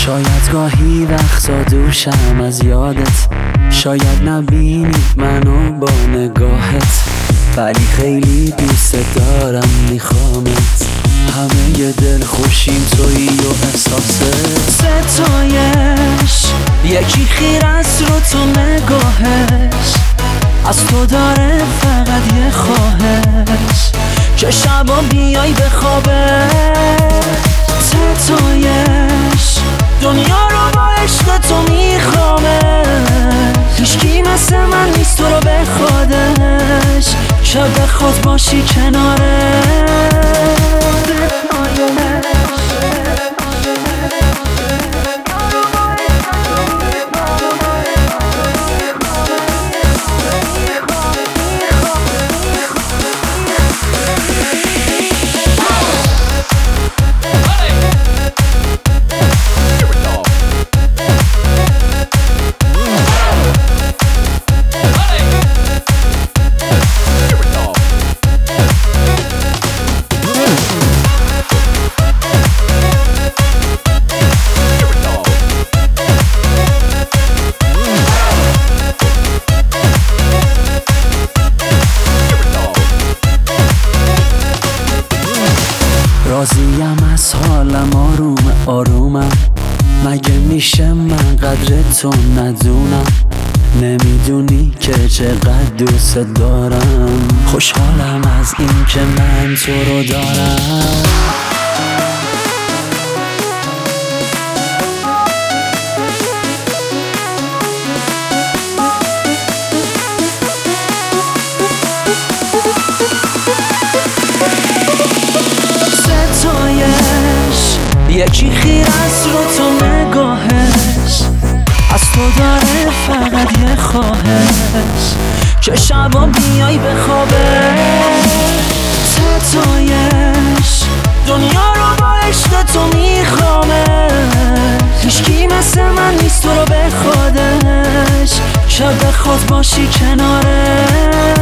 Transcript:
شاید گاهی وقتا دوشم از یادت، شاید نبینی منو با نگاهت، ولی خیلی دوست دارم میخوامت. همه دل خوشیم تویی و احساست. ستایش یکی خیر است رو تو نگاهش، از تو داره فقط یه خواهش که شبا بیای به خوابش. ستایش دنیا رو با عشق تو میخوامه، هیچکی مثل من نیست تو رو به خودش که بخواد باشی کناره. راضیم از حالم، آرومم، مگه میشه من قدر تو ندونم؟ نمیدونی که چقدر دوست دارم، خوشحالم از این که من تو رو دارم. یکی خیر است رو تو نگاهش، از تو داره فقط یه خواهش که شبا بیای به خوابش. ستایش دنیا رو با عشق تو میخوامه، هیچکی مثل من نیست تو رو به خودش که بخواد باشی کناره.